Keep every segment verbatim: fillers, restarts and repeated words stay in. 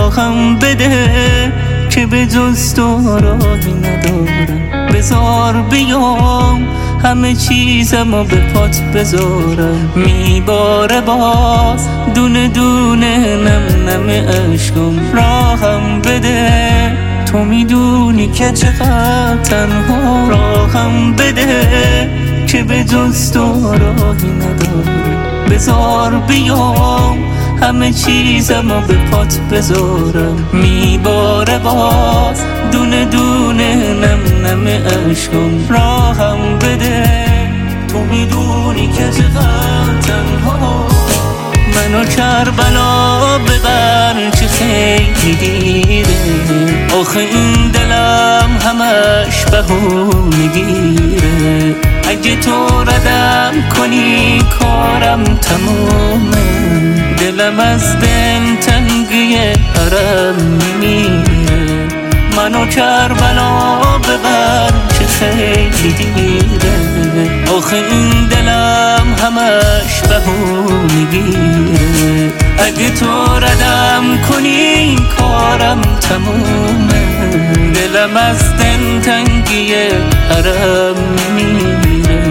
راهم بده که به جز تو راهی ندارم. بذار بیام همه چیزمو به پات بذارم. میباره باز دونه دونه نم نم عشقم. راهم بده تو میدونی که چقدر تنها. راهم بده که به جز تو راهی ندارم. بذار بیام همه چیزمو به پات بذارم. میباره باز دونه دونه نم نم عشقم. راهم بده تو میدونی که چقدر تنها. منو کربلا ببر که خیلی دیره. آخه این دلم همش بهونه گیره. اگه تو ردم کنی کارم تمومه. دلم از دل تنگی حرم میمیره. منو کربلا ببر که خیلی دیره. آخه این دلم همش بهونه گیره. اگه تو ردم کنی کارم تمومه. دلم از دل تنگی حرم میمیره.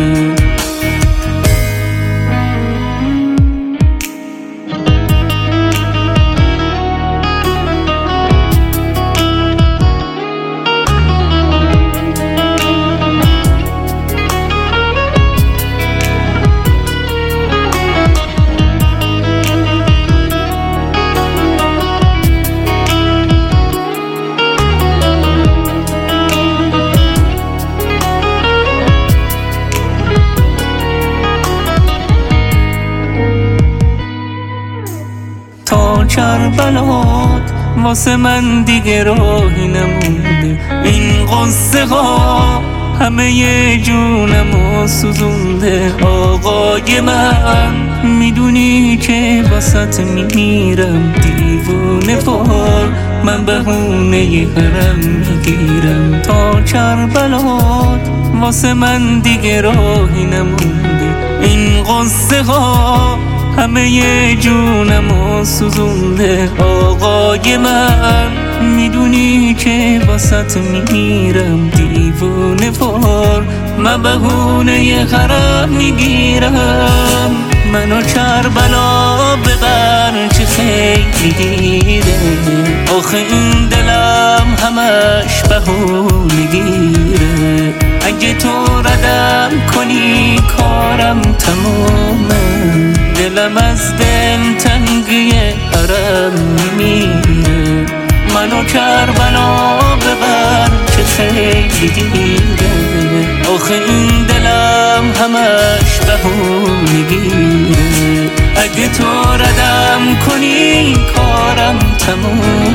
تا کربلات واسه من دیگه راهی نمونده. این قصه ها همه ی جونمو سوزونده. آقای من میدونی که واسط میمیرم. دیوونه فار من بهونه ی حرم میگیرم. تا کربلات واسه من دیگه راهی نمونده. این قصه ها همه ی جونمو سوزونده. آقای من میدونی که واسط میمیرم. دیوونه فار من بهونه ی حرم میگیرم. منو کربلا ببر که خیلی دیره. آخه این دلم همش بهونه گیره. اگه تو ردم کنی کارم تمومه. دلم از دل تنگی حرم میمیره. منو کربلا ببر که خیلی دیره. آخه این دلم همش بهونه گیره. اگه تو ردم کنی کارم تموم.